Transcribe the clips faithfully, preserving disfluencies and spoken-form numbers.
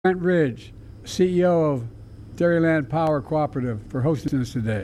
Brent Ridge, C E O of Dairyland Power Cooperative, for hosting us today.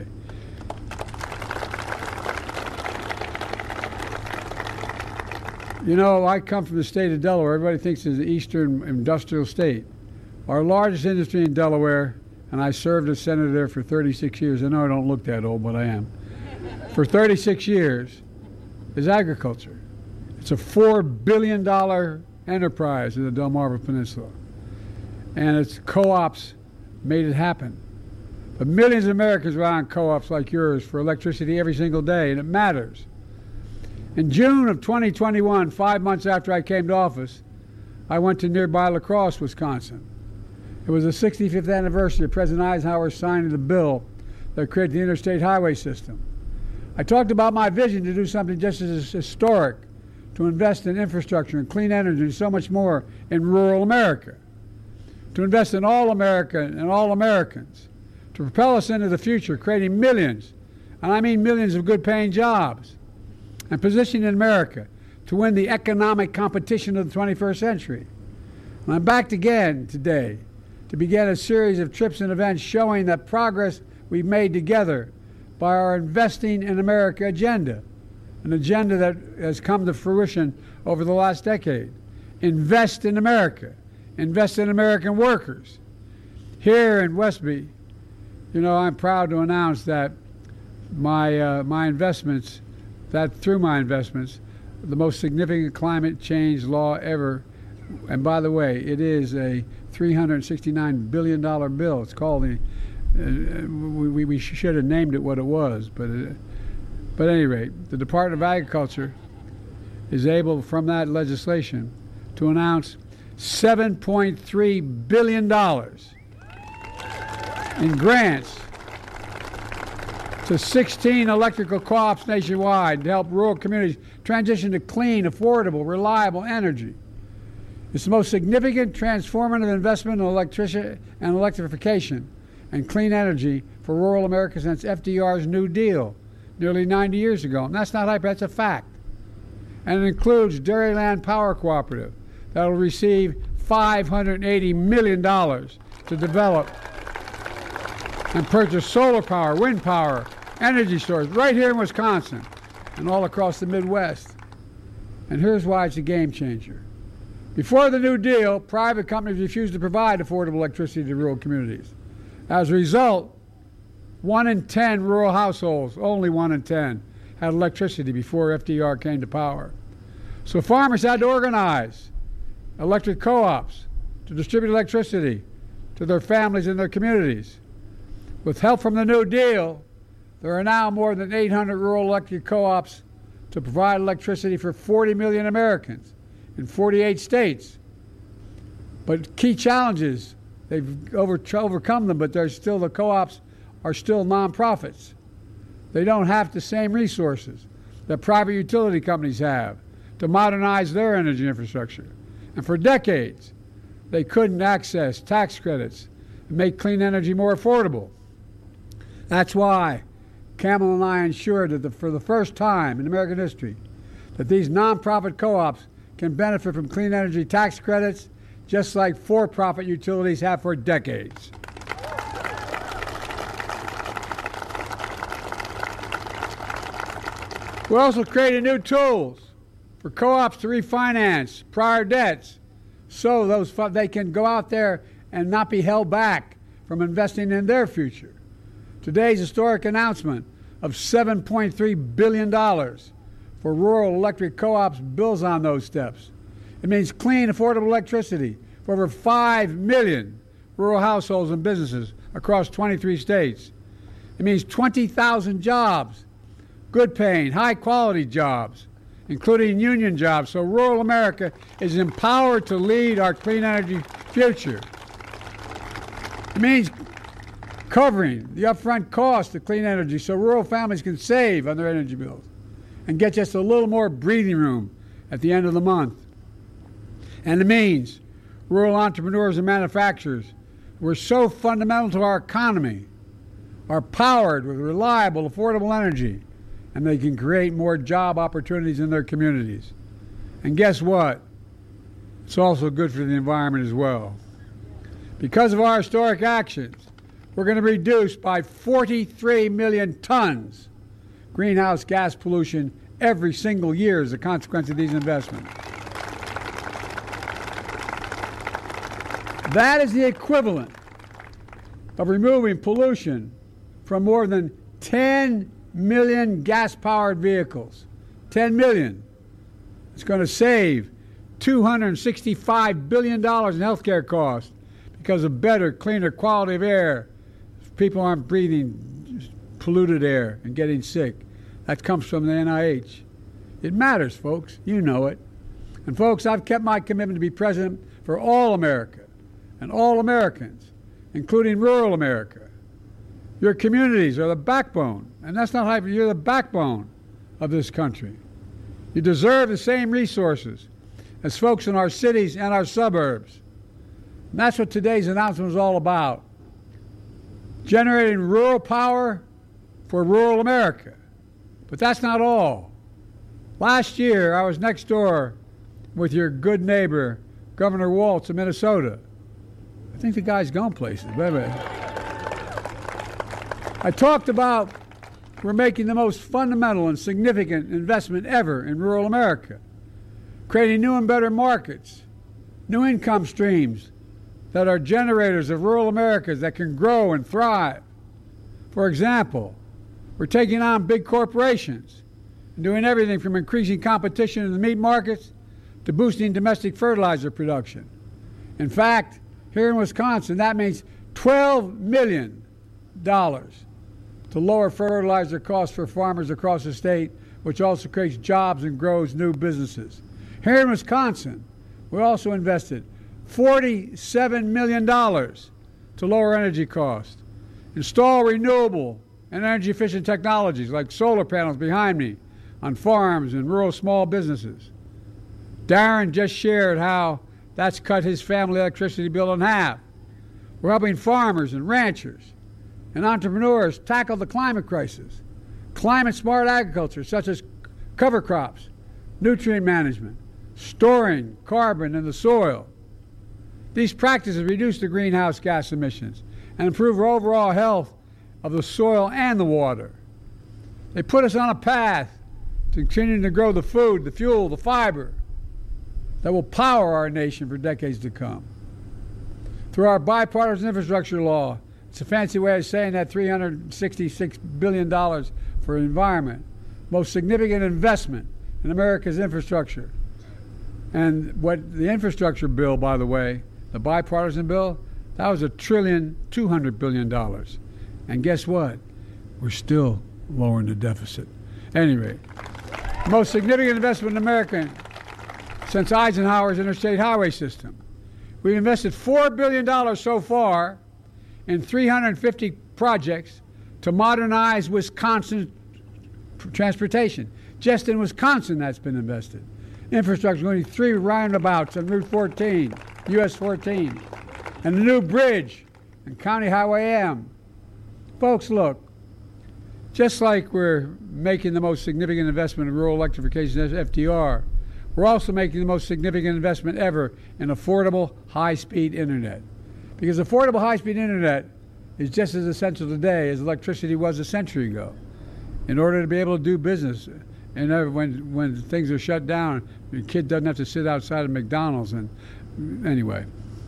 You know, I come from the state of Delaware. Everybody thinks it's an eastern industrial state. Our largest industry in Delaware, and I served as senator there for thirty-six years. I know I don't look that old, but I am. For thirty-six years, is agriculture. It's a four billion dollars enterprise in the Delmarva Peninsula. And its co-ops made it happen. But millions of Americans rely on co-ops like yours for electricity every single day, and it matters. In June of twenty twenty-one, five months after I came to office, I went to nearby La Crosse, Wisconsin. It was the sixty-fifth anniversary of President Eisenhower signing the bill that created the interstate highway system. I talked about my vision to do something just as historic, to invest in infrastructure and clean energy and so much more in rural America, to invest in all America and all Americans, to propel us into the future, creating millions, and I mean millions of good-paying jobs, and positioning America to win the economic competition of the twenty-first century. And I'm back again today to begin a series of trips and events showing that progress we've made together by our Investing in America agenda, an agenda that has come to fruition over the last decade. Invest in America. Invest in American workers. Here in Westby, you know, I'm proud to announce that my uh, my investments, that through my investments, the most significant climate change law ever, and by the way, it is a three hundred sixty-nine billion dollars bill. It's called the, uh, we, we should have named it what it was, but uh, but at any rate, the Department of Agriculture is able, from that legislation, to announce seven point three billion dollars in grants to sixteen electrical co-ops nationwide to help rural communities transition to clean, affordable, reliable energy. It's the most significant transformative investment in electricity and electrification and clean energy for rural America since F D R's New Deal nearly ninety years ago. And that's not hype, that's a fact. And it includes Dairyland Power Cooperative, that will receive five hundred eighty million dollars to develop and purchase solar power, wind power, energy storage right here in Wisconsin and all across the Midwest. And here's why it's a game changer. Before the New Deal, private companies refused to provide affordable electricity to rural communities. As a result, one in ten rural households, only one in ten, had electricity before F D R came to power. So farmers had to organize electric co-ops to distribute electricity to their families and their communities. With help from the New Deal, there are now more than eight hundred rural electric co-ops to provide electricity for forty million Americans in forty-eight states. But key challenges, they've over, overcome them, but they're still, the co-ops are still nonprofits. They don't have the same resources that private utility companies have to modernize their energy infrastructure. And for decades, they couldn't access tax credits and make clean energy more affordable. That's why Camel and I ensured that the, for the first time in American history, that these nonprofit co-ops can benefit from clean energy tax credits just like for-profit utilities have for decades. We also created new tools for co-ops to refinance prior debts so those they can go out there and not be held back from investing in their future. Today's historic announcement of seven point three billion dollars for rural electric co-ops builds on those steps. It means clean, affordable electricity for over five million rural households and businesses across twenty-three states. It means twenty thousand jobs, good-paying, high-quality jobs, including union jobs, so rural America is empowered to lead our clean energy future. It means covering the upfront cost of clean energy so rural families can save on their energy bills and get just a little more breathing room at the end of the month. And it means rural entrepreneurs and manufacturers who are so fundamental to our economy are powered with reliable, affordable energy, and they can create more job opportunities in their communities. And guess what? It's also good for the environment as well. Because of our historic actions, we're going to reduce by forty-three million tons greenhouse gas pollution every single year as a consequence of these investments. That is the equivalent of removing pollution from more than ten million gas-powered vehicles. ten million. It's going to save two hundred sixty-five billion dollars in health care costs because of better, cleaner quality of air. People aren't breathing polluted air and getting sick. That comes from the N I H. It matters, folks. You know it. And, folks, I've kept my commitment to be president for all America and all Americans, including rural America. Your communities are the backbone, and that's not hyper. You're the backbone of this country. You deserve the same resources as folks in our cities and our suburbs. And that's what today's announcement is all about. Generating rural power for rural America. But that's not all. Last year, I was next door with your good neighbor, Governor Walz of Minnesota. I think the guy's gone places. Wait a minute. I talked about we're making the most fundamental and significant investment ever in rural America, creating new and better markets, new income streams that are generators of rural Americas that can grow and thrive. For example, we're taking on big corporations and doing everything from increasing competition in the meat markets to boosting domestic fertilizer production. In fact, here in Wisconsin, that means twelve million dollars to lower fertilizer costs for farmers across the state, which also creates jobs and grows new businesses. Here in Wisconsin, we also invested forty-seven million dollars to lower energy costs, install renewable and energy-efficient technologies like solar panels behind me on farms and rural small businesses. Darren just shared how that's cut his family electricity bill in half. We're helping farmers and ranchers and entrepreneurs tackle the climate crisis. Climate-smart agriculture, such as cover crops, nutrient management, storing carbon in the soil. These practices reduce the greenhouse gas emissions and improve our overall health of the soil and the water. They put us on a path to continuing to grow the food, the fuel, the fiber that will power our nation for decades to come. Through our bipartisan infrastructure law, it's a fancy way of saying that three hundred sixty-six billion dollars for environment, most significant investment in America's infrastructure. And what the infrastructure bill, by the way, the bipartisan bill, that was a trillion, two hundred billion dollars. And guess what? We're still lowering the deficit. Anyway, most significant investment in America since Eisenhower's interstate highway system. We've invested four billion dollars so far in three hundred fifty projects to modernize Wisconsin transportation. Just in Wisconsin, that's been invested. Infrastructure, including three roundabouts on Route fourteen, U S fourteen, and a new bridge on County Highway M. Folks, look, just like we're making the most significant investment in rural electrification as F D R, we're also making the most significant investment ever in affordable, high-speed internet. Because affordable, high-speed internet is just as essential today as electricity was a century ago. In order to be able to do business, and when when things are shut down, the kid doesn't have to sit outside of McDonald's. And anyway,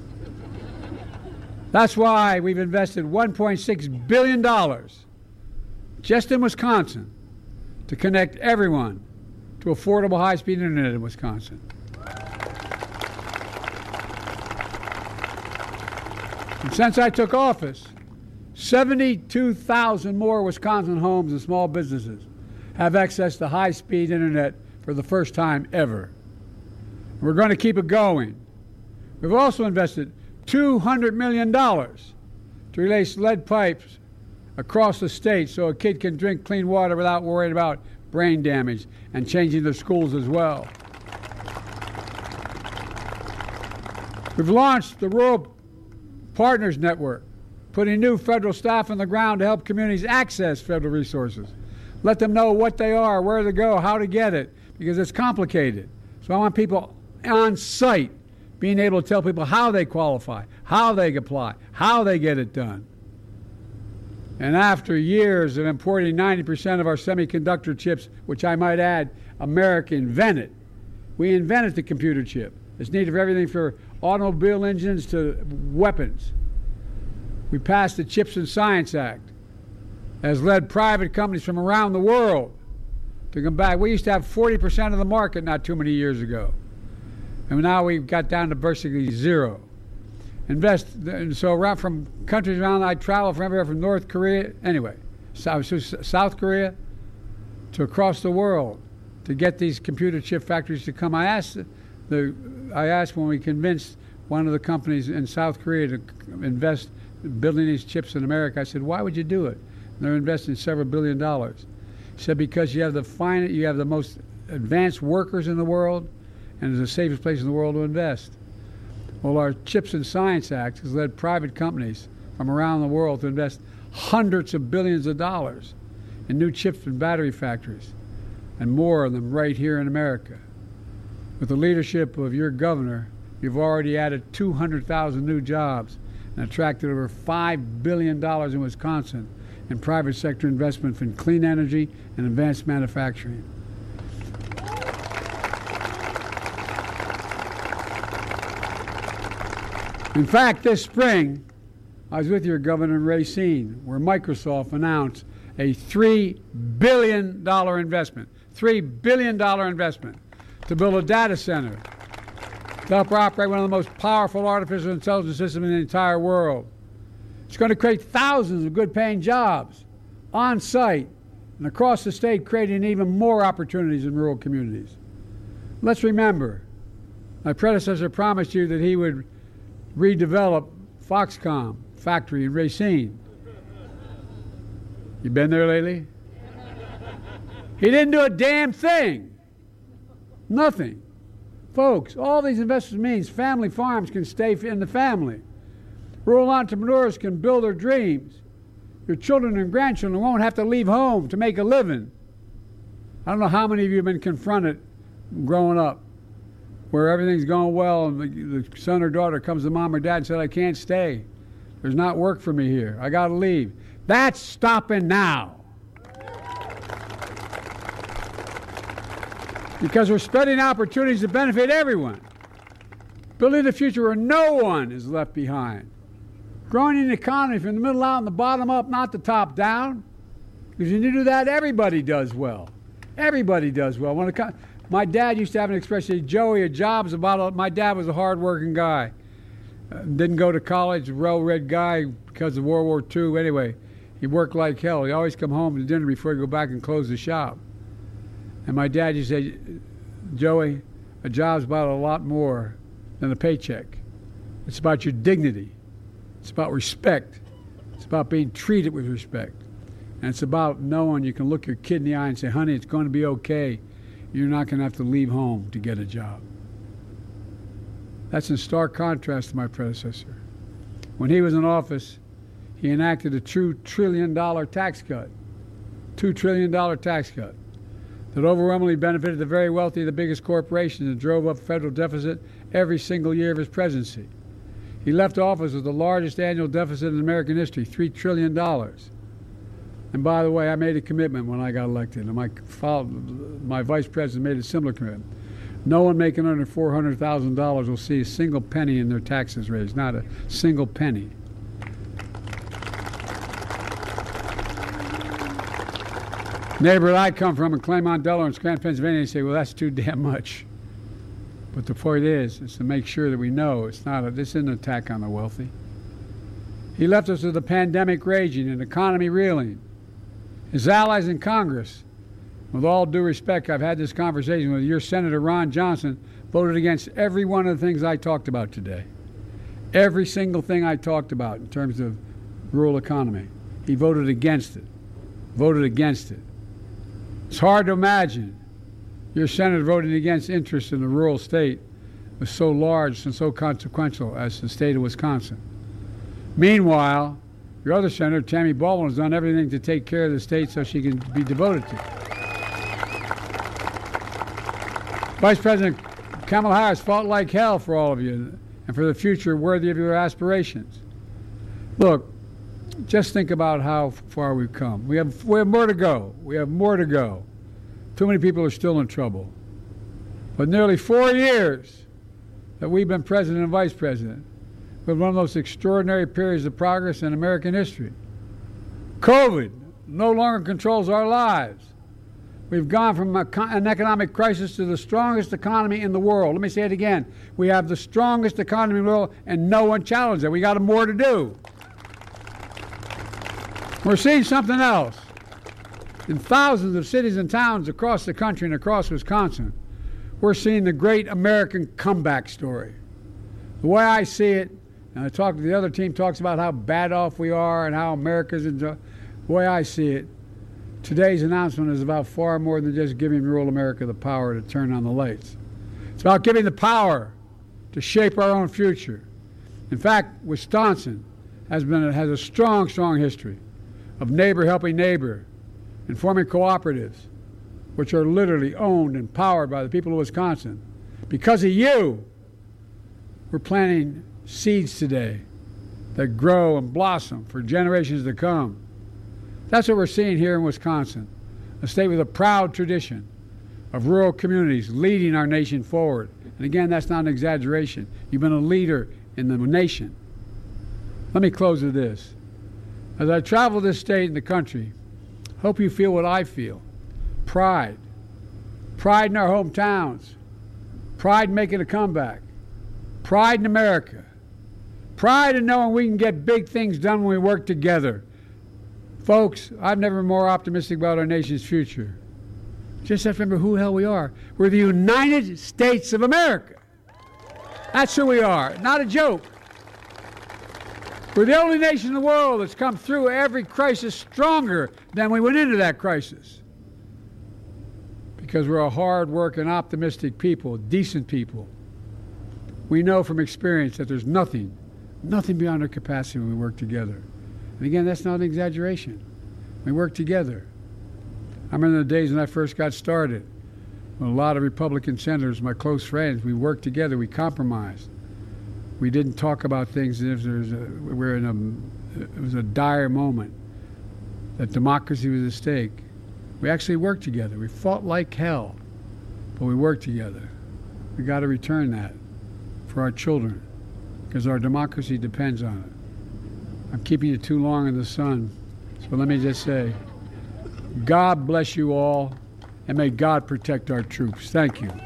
that's why we've invested one point six billion dollars just in Wisconsin to connect everyone to affordable high-speed internet in Wisconsin. And since I took office, seventy-two thousand more Wisconsin homes and small businesses have access to high-speed internet for the first time ever. We're going to keep it going. We've also invested two hundred million dollars to replace lead pipes across the state so a kid can drink clean water without worrying about brain damage, and changing their schools as well. We've launched the Rural Partners Network, putting new federal staff on the ground to help communities access federal resources. Let them know what they are, where to go, how to get it, because it's complicated. So I want people on site being able to tell people how they qualify, how they apply, how they get it done. And after years of importing ninety percent of our semiconductor chips, which I might add, America invented. We invented the computer chip. It's needed for everything from automobile engines to weapons. We passed the Chips and Science Act, has led private companies from around the world to come back. We used to have forty percent of the market not too many years ago. And now we've got down to basically zero. Invest, and so around from countries around, I travel from everywhere from North Korea, anyway, South, South Korea to across the world to get these computer chip factories to come. I asked, the, I asked when we convinced one of the companies in South Korea to invest in building these chips in America, I said, why would you do it? And they're investing several billion dollars. He said, because you have the fine, you have the most advanced workers in the world, and it's the safest place in the world to invest. Well, our Chips and Science Act has led private companies from around the world to invest hundreds of billions of dollars in new chips and battery factories, and more of them right here in America. With the leadership of your governor, you've already added two hundred thousand new jobs and attracted over five billion dollars in Wisconsin in private sector investment in clean energy and advanced manufacturing. In fact, this spring, I was with your governor in Racine, where Microsoft announced a three billion dollars investment, three billion dollars investment to build a data center to help operate one of the most powerful artificial intelligence systems in the entire world. It's going to create thousands of good-paying jobs on site and across the state, creating even more opportunities in rural communities. Let's remember, my predecessor promised you that he would redevelop Foxconn factory in Racine. You been there lately? He didn't do a damn thing. Nothing. Folks, all these investments means family farms can stay in the family. Rural entrepreneurs can build their dreams. Your children and grandchildren won't have to leave home to make a living. I don't know how many of you have been confronted growing up where everything's going well and the, the son or daughter comes to mom or dad and said, I can't stay. There's not work for me here. I got to leave. That's stopping now. Because we're spreading opportunities to benefit everyone. Building a future where no one is left behind. Growing an economy from the middle out and the bottom up, not the top down. Because when you do that, everybody does well. Everybody does well. When it comes, my dad used to have an expression, Joey, a job's about a, my dad was a hard-working guy. Uh, didn't go to college, a well-read guy because of World War Two. Anyway, he worked like hell. He always come home to dinner before he'd go back and close the shop. And my dad used to say, Joey, a job's about a lot more than a paycheck. It's about your dignity. It's about respect. It's about being treated with respect. And it's about knowing you can look your kid in the eye and say, honey, it's going to be okay. You're not going to have to leave home to get a job. That's in stark contrast to my predecessor. When he was in office, he enacted a two trillion dollars tax cut. two trillion dollars tax cut that overwhelmingly benefited the very wealthy, the biggest corporations, and drove up federal deficit every single year of his presidency. He left office with the largest annual deficit in American history, three trillion dollars. And by the way, I made a commitment when I got elected, and my, my vice president made a similar commitment. No one making under four hundred thousand dollars will see a single penny in their taxes raised, not a single penny. Neighborhood I come from in Claymont, Delaware, and Scranton, Pennsylvania, they say, well, that's too damn much. But the point is, is to make sure that we know it's not a, this isn't an attack on the wealthy. He left us with a pandemic raging, an economy reeling. His allies in Congress, with all due respect, I've had this conversation with your Senator Ron Johnson, voted against every one of the things I talked about today. Every single thing I talked about in terms of rural economy. He voted against it. Voted against it. It's hard to imagine your senator voting against interests in a rural state was so large and so consequential as the state of Wisconsin. Meanwhile, your other senator, Tammy Baldwin, has done everything to take care of the state so she can be devoted to it. Vice President Kamala Harris fought like hell for all of you and for the future worthy of your aspirations. Look, just think about how far we've come. We have, we have more to go. We have more to go. Too many people are still in trouble. But nearly four years that we've been president and vice president, with one of the most extraordinary periods of progress in American history. COVID no longer controls our lives. We've gone from a, an economic crisis to the strongest economy in the world. Let me say it again. We have the strongest economy in the world, and no one challenged it. We got more to do. We're seeing something else. In thousands of cities and towns across the country and across Wisconsin, we're seeing the great American comeback story. The way I see it, and I talk to the other team, talks about how bad off we are and how America's enjoy. The way I see it, today's announcement is about far more than just giving rural America the power to turn on the lights. It's about giving the power to shape our own future. In fact, Wisconsin has been has a strong, strong history of neighbor helping neighbor and forming cooperatives, which are literally owned and powered by the people of Wisconsin. Because of you, we're planting seeds today that grow and blossom for generations to come. That's what we're seeing here in Wisconsin, a state with a proud tradition of rural communities leading our nation forward. And again, that's not an exaggeration. You've been a leader in the nation. Let me close with this. As I travel this state and the country, hope you feel what I feel. Pride. Pride in our hometowns. Pride in making a comeback. Pride in America. Pride in knowing we can get big things done when we work together. Folks, I've never been more optimistic about our nation's future. Just have to remember who the hell we are. We're the United States of America. That's who we are. Not a joke. We're the only nation in the world that's come through every crisis stronger than we went into that crisis. Because we're a hard-working, optimistic people, decent people. We know from experience that there's nothing, nothing beyond our capacity when we work together. And again, that's not an exaggeration. We work together. I remember the days when I first got started, when a lot of Republican senators, my close friends, we worked together, we compromised. We didn't talk about things as if there was a, we're in a, it was a dire moment, that democracy was at stake. We actually worked together. We fought like hell, but we worked together. We got to return that for our children, because our democracy depends on it. I'm keeping you too long in the sun, so let me just say, God bless you all, and may God protect our troops. Thank you.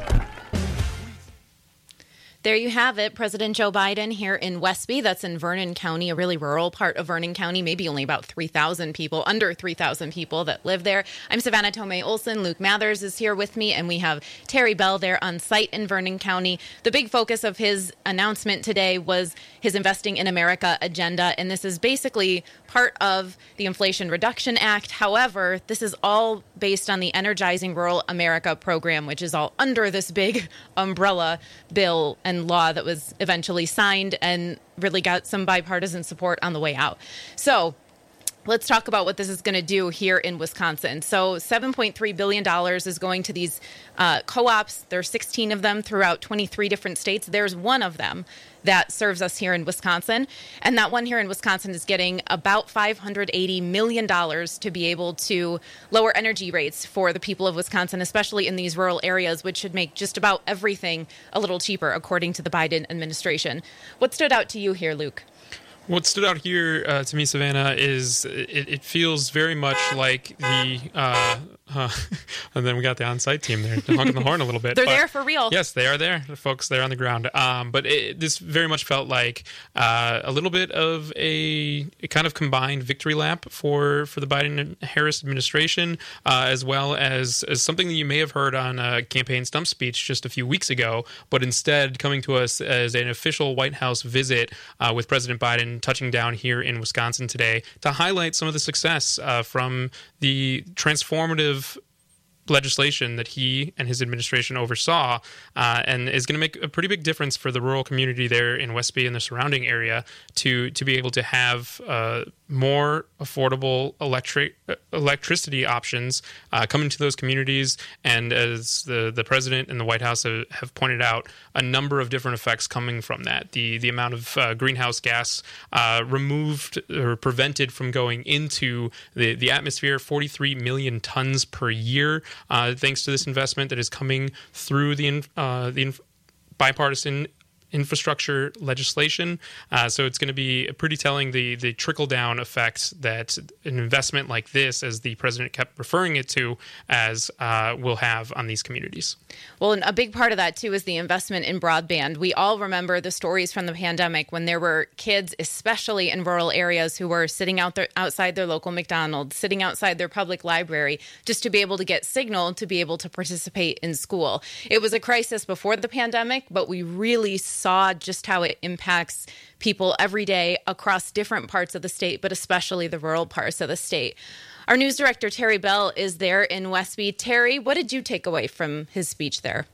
There you have it. President Joe Biden here in Westby. That's in Vernon County, a really rural part of Vernon County, maybe only about three thousand people, under three thousand people that live there. I'm Savannah Tomei Olson. Luke Mathers is here with me, and we have Terry Bell there on site in Vernon County. The big focus of his announcement today was his Investing in America agenda, and this is basically part of the Inflation Reduction Act. However, this is all based on the Energizing Rural America program, which is all under this big umbrella bill and law that was eventually signed and really got some bipartisan support on the way out. So let's talk about what this is going to do here in Wisconsin. So seven point three billion dollars is going to these uh, co-ops. There are sixteen of them throughout twenty-three different states. There's one of them that serves us here in Wisconsin. And that one here in Wisconsin is getting about five hundred eighty million dollars to be able to lower energy rates for the people of Wisconsin, especially in these rural areas, which should make just about everything a little cheaper, according to the Biden administration. What stood out to you here, Luke? What stood out here uh, to me, Savannah, is it, it feels very much like the, uh, uh, and then we got the on-site team there honking the horn a little bit. They're but there for real. Yes, they are there. The folks there on the ground. Um, but it, this very much felt like uh, a little bit of a, a kind of combined victory lap for, for the Biden-Harris administration, uh, as well as, as something that you may have heard on a campaign stump speech just a few weeks ago, but instead coming to us as an official White House visit uh, with President Biden touching down here in Wisconsin today to highlight some of the success uh, from the transformative legislation that he and his administration oversaw, uh, and is going to make a pretty big difference for the rural community there in Westby and the surrounding area to to be able to have uh, more affordable electric electricity options uh, come into those communities. And as the, the president and the White House have, have pointed out, a number of different effects coming from that. The the amount of uh, greenhouse gas uh, removed or prevented from going into the, the atmosphere, forty-three million tons per year. Uh, thanks to this investment that is coming through the uh, the bipartisan infrastructure legislation. Uh, so it's going to be pretty telling the the trickle-down effects that an investment like this, as the president kept referring it to, as uh, will have on these communities. Well, and a big part of that, too, is the investment in broadband. We all remember the stories from the pandemic when there were kids, especially in rural areas, who were sitting out there outside their local McDonald's, sitting outside their public library, just to be able to get signal to be able to participate in school. It was a crisis before the pandemic, but we really saw just how it impacts people every day across different parts of the state, but especially the rural parts of the state. Our news director, Terry Bell, is there in Westby. Terry, what did you take away from his speech there?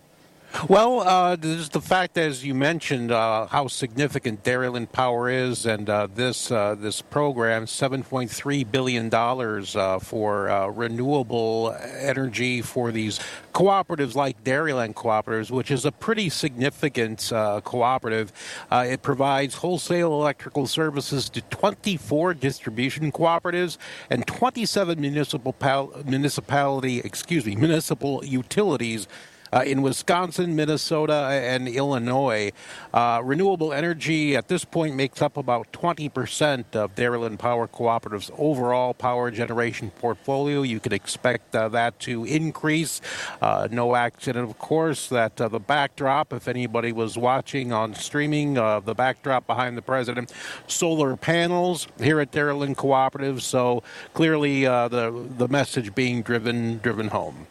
Well, uh, there's the fact, as you mentioned, uh, how significant Dairyland Power is, and uh, this uh, this program, seven point three billion dollars uh, for uh, renewable energy for these cooperatives like Dairyland Cooperatives, which is a pretty significant uh, cooperative. Uh, it provides wholesale electrical services to twenty-four distribution cooperatives and twenty-seven municipal pal- municipality, excuse me, municipal utilities. Uh, in Wisconsin, Minnesota, and Illinois. Uh, renewable energy at this point makes up about twenty percent of Dairyland Power Cooperative's overall power generation portfolio. You can expect uh, that to increase. Uh, no accident, of course, that uh, the backdrop, if anybody was watching on streaming, uh, the backdrop behind the president, solar panels here at Dairyland Cooperative. So clearly uh, the, the message being driven driven home.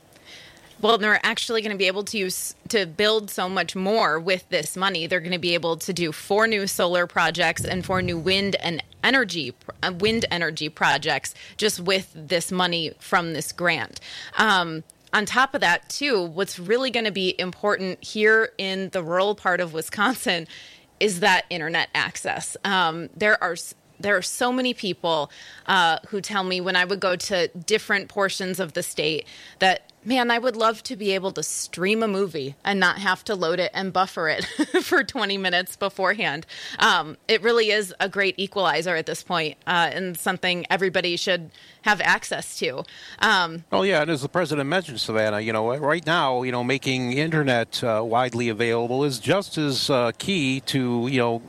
Well, they're actually going to be able to use to build so much more with this money. They're going to be able to do four new solar projects and four new wind and energy uh, wind energy projects just with this money from this grant. Um, on top of that, too, what's really going to be important here in the rural part of Wisconsin is that internet access. Um, there are There are so many people uh, who tell me when I would go to different portions of the state that, man, I would love to be able to stream a movie and not have to load it and buffer it for twenty minutes beforehand. Um, it really is a great equalizer at this point, uh, and something everybody should have access to. Um, oh, yeah, and as the president mentioned, Savannah, you know, right now, you know, making internet uh, widely available is just as uh, key to, you know,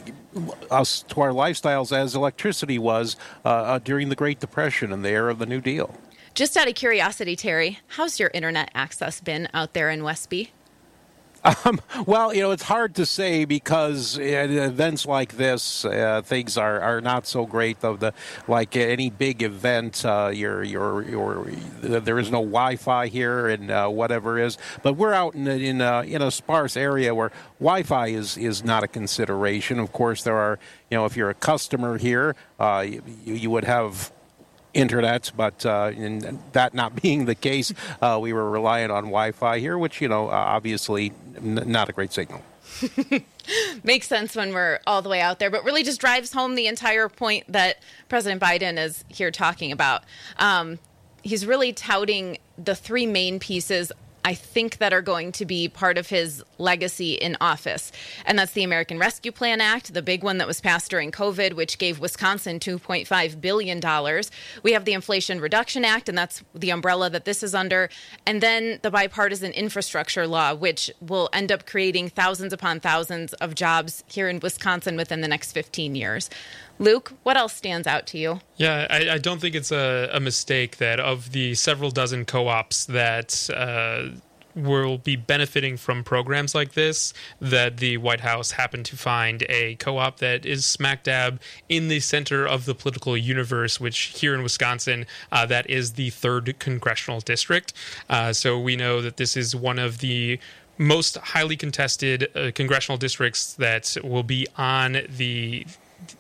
us, to our lifestyles as electricity was uh, during the Great Depression and the era of the New Deal. Just out of curiosity, Terry, how's your internet access been out there in Westby? Um, well, you know, it's hard to say because at events like this, uh, things are, are not so great. Of the like any big event, uh, you're, you're, you're, there is no Wi-Fi here and uh, whatever is. But we're out in a, in a, in a sparse area where Wi-Fi is, is not a consideration. Of course, there are, you know, if you're a customer here, uh, you, you would have internet, but uh, in that not being the case, uh, we were reliant on Wi-Fi here, which, you know, uh, obviously n- not a great signal. Makes sense when we're all the way out there, but really just drives home the entire point that President Biden is here talking about. Um, he's really touting the three main pieces I think that are going to be part of his legacy in office. And that's the American Rescue Plan Act, the big one that was passed during COVID, which gave Wisconsin two point five billion dollars. We have the Inflation Reduction Act, and that's the umbrella that this is under. And then the bipartisan infrastructure law, which will end up creating thousands upon thousands of jobs here in Wisconsin within the next fifteen years. Luke, what else stands out to you? Yeah, I, I don't think it's a, a mistake that of the several dozen co-ops that uh, will be benefiting from programs like this, that the White House happened to find a co-op that is smack dab in the center of the political universe, which here in Wisconsin, uh, that is the third congressional district. Uh, so we know that this is one of the most highly contested uh, congressional districts that will be on the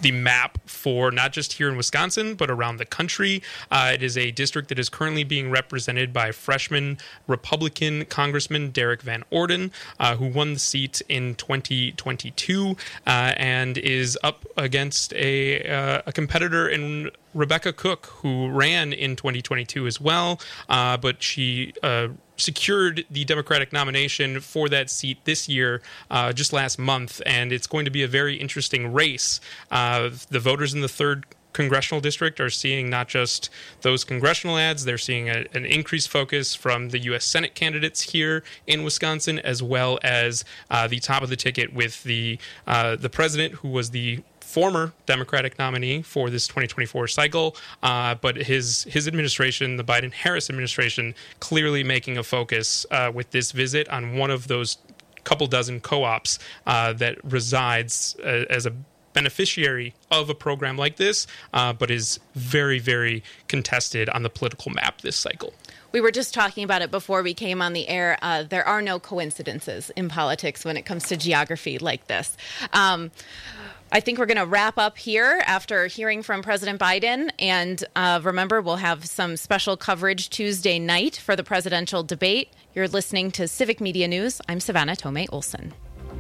the map for not just here in Wisconsin, but around the country. Uh, it is a district that is currently being represented by freshman Republican Congressman Derek Van Orden, uh, who won the seat in twenty twenty-two uh, and is up against a, uh, a competitor in Rebecca Cook, who ran in twenty twenty-two as well, uh, but she uh, secured the Democratic nomination for that seat this year, uh, just last month, and it's going to be a very interesting race. Uh, the voters in the third congressional district are seeing not just those congressional ads, they're seeing a, an increased focus from the U S Senate candidates here in Wisconsin, as well as uh, the top of the ticket with the uh, the president, who was the former Democratic nominee for this twenty twenty-four cycle, uh, but his his administration, the Biden-Harris administration, clearly making a focus uh, with this visit on one of those couple dozen co-ops uh, that resides uh, as a beneficiary of a program like this, uh, but is very, very contested on the political map this cycle. We were just talking about it before we came on the air. Uh, there are no coincidences in politics when it comes to geography like this. Um, I think we're going to wrap up here after hearing from President Biden. And uh, remember, we'll have some special coverage Tuesday night for the presidential debate. You're listening to Civic Media News. I'm Savannah Tomei Olson.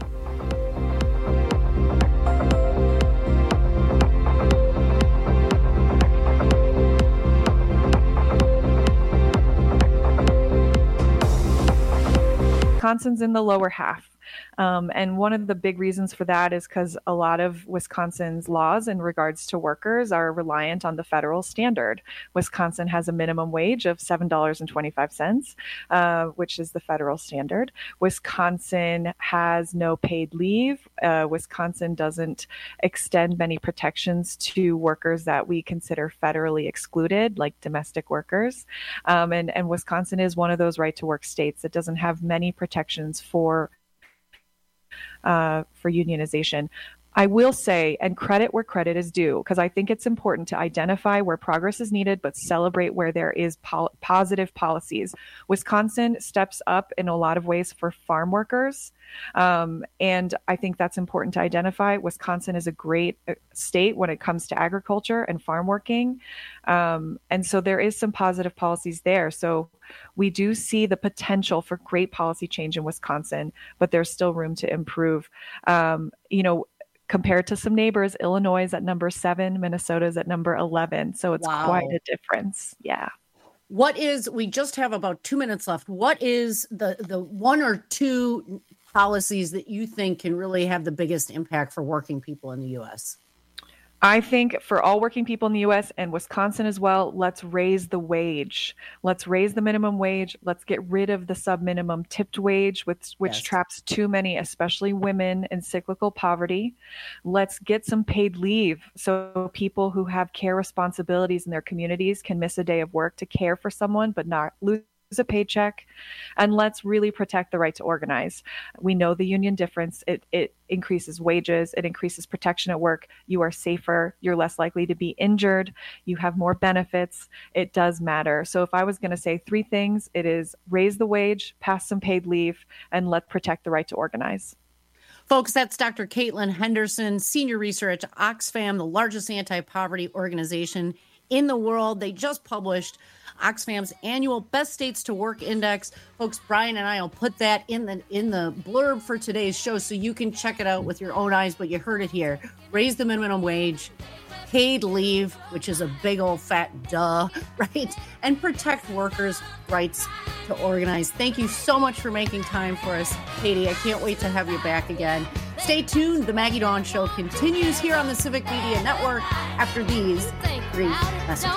Wisconsin's in the lower half. Um, and one of the big reasons for that is because a lot of Wisconsin's laws in regards to workers are reliant on the federal standard. Wisconsin has a minimum wage of seven dollars and twenty-five cents, uh, which is the federal standard. Wisconsin has no paid leave. Uh, Wisconsin doesn't extend many protections to workers that we consider federally excluded, like domestic workers. Um, and, and Wisconsin is one of those right-to-work states that doesn't have many protections for Uh, for unionization. I will say, and credit where credit is due, because I think it's important to identify where progress is needed, but celebrate where there is pol- positive policies. Wisconsin steps up in a lot of ways for farm workers. Um, and I think that's important to identify. Wisconsin is a great state when it comes to agriculture and farm working. Um, and so there is some positive policies there. So we do see the potential for great policy change in Wisconsin, but there's still room to improve. Um, you know, compared to some neighbors, Illinois is at number seven, Minnesota is at number eleven. So it's wow. quite a difference. Yeah. What is, we just have about two minutes left. What is the, the one or two policies that you think can really have the biggest impact for working people in the U S? I think for all working people in the U S and Wisconsin as well, let's raise the wage. Let's raise the minimum wage. Let's get rid of the sub-minimum tipped wage, which, which yes. traps too many, especially women, in cyclical poverty. Let's get some paid leave so people who have care responsibilities in their communities can miss a day of work to care for someone but not lose a paycheck. And let's really protect the right to organize. We know the union difference. It it increases wages. It increases protection at work. You are safer. You're less likely to be injured. You have more benefits. It does matter. So if I was going to say three things, it is raise the wage, pass some paid leave, and let's protect the right to organize. Folks, that's Doctor Caitlin Henderson, senior researcher at Oxfam, the largest anti-poverty organization in the world. They just published Oxfam's annual Best States to Work Index. Folks, Brian and I will put that in the in the blurb for today's show so you can check it out with your own eyes, but you heard it here. Raise the minimum wage, paid leave, which is a big old fat duh, right? And protect workers' rights to organize. Thank you so much for making time for us, Katie. I can't wait to have you back again. Stay tuned. The Maggie Dawn Show continues here on the Civic Media Network after these three messages.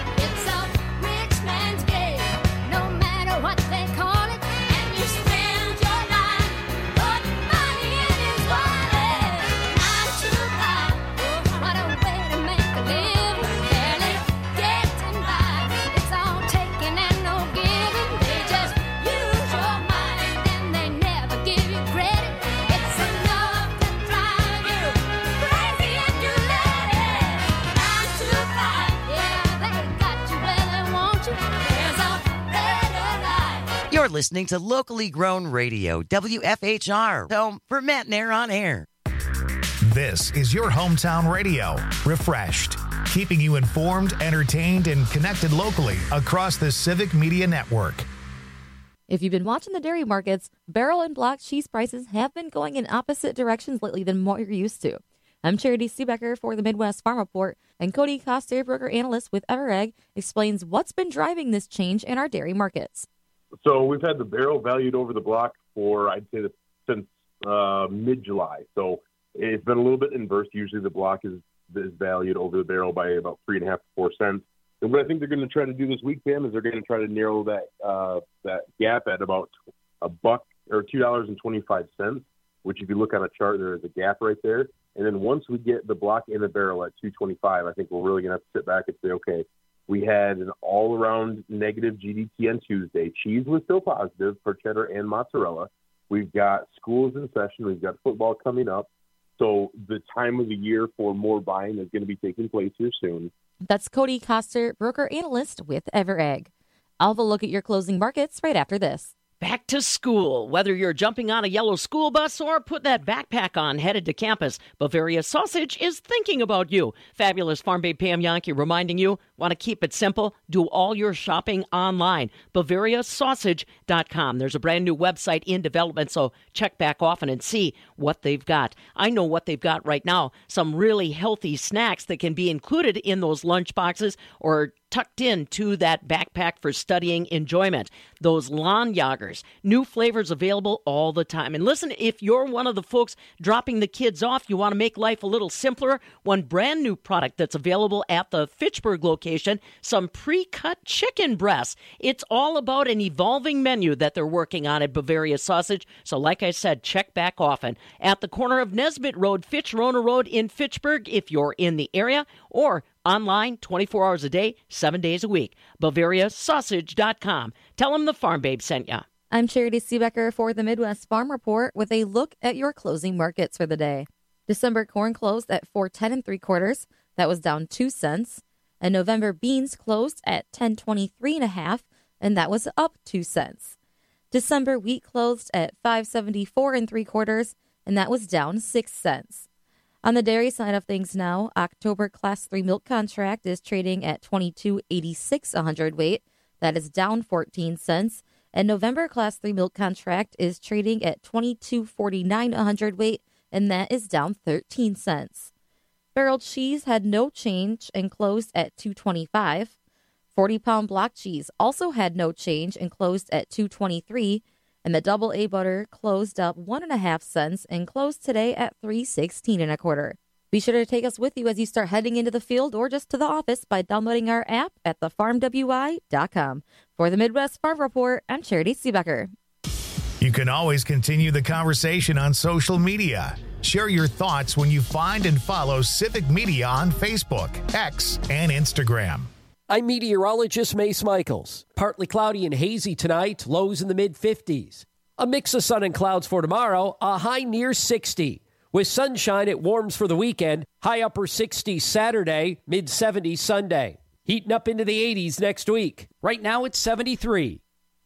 You're listening to locally grown radio, W F H R, home for Matt and Air on Air. This is your hometown radio, Refreshed, keeping you informed, entertained, and connected locally across the Civic Media Network. If you've been watching the dairy markets, barrel and block cheese prices have been going in opposite directions lately than what you're used to. I'm Charity Seebecker for the Midwest Farm Report, and Cody Coster, broker analyst with Everegg, explains what's been driving this change in our dairy markets. So we've had the barrel valued over the block for, I'd say, since uh, mid-July. So it's been a little bit inverse. Usually the block is, is valued over the barrel by about three and a half to four cents. And what I think they're going to try to do this week, Pam, is they're going to try to narrow that uh, that gap at about a buck or two dollars and twenty-five cents. Which, if you look on a chart, there is a gap right there. And then once we get the block in the barrel at two twenty-five, I think we're really going to have to sit back and say, okay, we had an all-around negative G D P on Tuesday. Cheese was still positive for cheddar and mozzarella. We've got schools in session. We've got football coming up. So the time of the year for more buying is going to be taking place here soon. That's Cody Coster, broker analyst with Everegg. I'll have a look at your closing markets right after this. Back to school. Whether you're jumping on a yellow school bus or put that backpack on headed to campus, Bavaria Sausage is thinking about you. Fabulous Farm Babe Pam Yankee reminding you, want to keep it simple? Do all your shopping online. Bavaria Sausage dot com. There's a brand new website in development, so check back often and see what they've got. I know what they've got right now. Some really healthy snacks that can be included in those lunch boxes or tucked into that backpack for studying enjoyment. Those lawn joggers, new flavors available all the time. And listen, if you're one of the folks dropping the kids off, you want to make life a little simpler, one brand new product that's available at the Fitchburg location, some pre-cut chicken breasts. It's all about an evolving menu that they're working on at Bavaria Sausage. So like I said, check back often. At the corner of Nesbitt Road, Fitch-Rona Road in Fitchburg, if you're in the area, or online, twenty-four hours a day, seven days a week. Bavaria Sausage dot com. Tell them the Farm Babe sent ya. I'm Charity Seebecker for the Midwest Farm Report with a look at your closing markets for the day. December corn closed at four ten and three quarters. That was down two cents. And November beans closed at ten twenty-three and a half, and that was up two cents. December wheat closed at five seventy-four and three quarters, and that was down six cents. On the dairy side of things now, October Class three milk contract is trading at twenty-two eighty-six a hundredweight. That is down fourteen cents. And November Class three milk contract is trading at twenty-two forty-nine a hundredweight, and that is down thirteen cents. Barrel cheese had no change and closed at two twenty-five. forty-pound block cheese also had no change and closed at two twenty-three. And the double A butter closed up one and a half cents and closed today at three sixteen and a quarter. Be sure to take us with you as you start heading into the field or just to the office by downloading our app at the farm w i dot com. For the Midwest Farm Report, I'm Charity Seebecker. You can always continue the conversation on social media. Share your thoughts when you find and follow Civic Media on Facebook, X, and Instagram. I'm meteorologist Mace Michaels. Partly cloudy and hazy tonight, lows in the mid-fifties. A mix of sun and clouds for tomorrow, a high near sixty. With sunshine, it warms for the weekend, high upper sixties Saturday, mid-seventies Sunday. Heating up into the eighties next week. Right now it's seventy-three.